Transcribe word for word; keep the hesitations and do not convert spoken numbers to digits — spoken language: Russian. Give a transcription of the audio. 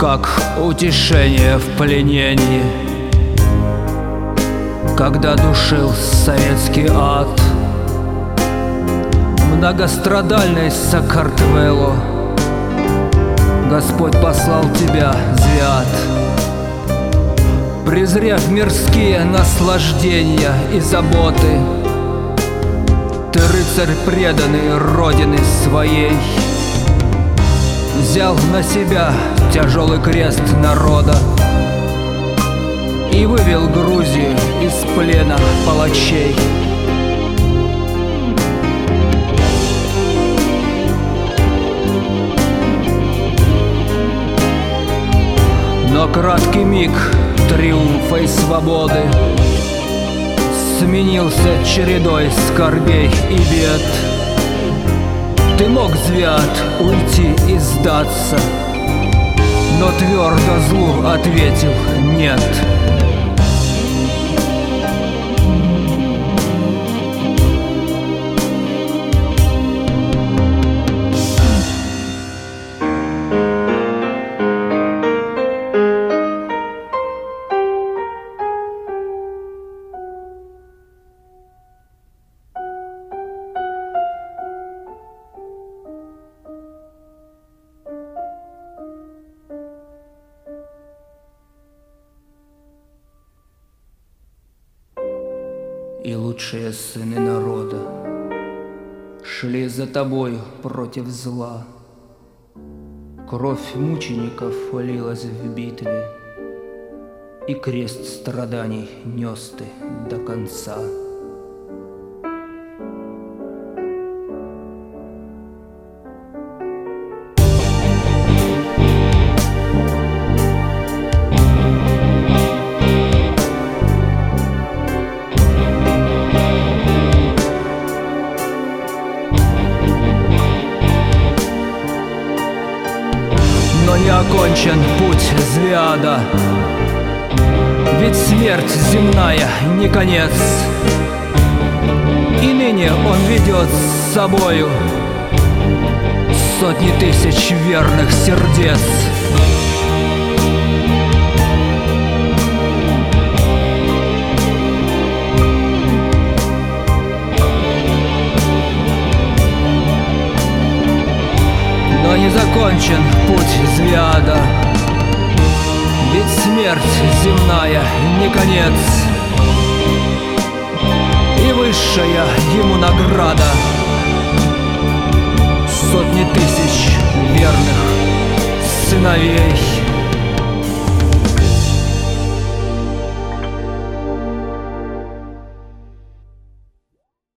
как утешение в пленении, когда душил советский ад. Многострадальный Саакартвело, Господь послал тебя, Звиат. Презрев мирские наслаждения и заботы, ты рыцарь преданный Родины своей, взял на себя тяжелый крест народа и вывел Грузию из плена палачей. Но краткий миг триумфа и свободы сменился чередой скорбей и бед. Ты мог, Звиат, уйти и сдаться, но твердо злу ответил «нет». И лучшие сыны народа шли за тобою против зла. Кровь мучеников лилась в битве, и крест страданий нес ты до конца. Но не окончен путь Звиада, ведь смерть земная не конец, и ныне он ведет с собою сотни тысяч верных сердец. Но не закончен путь Звиада, ведь смерть земная не конец, и высшая ему награда сотни тысяч верных сыновей.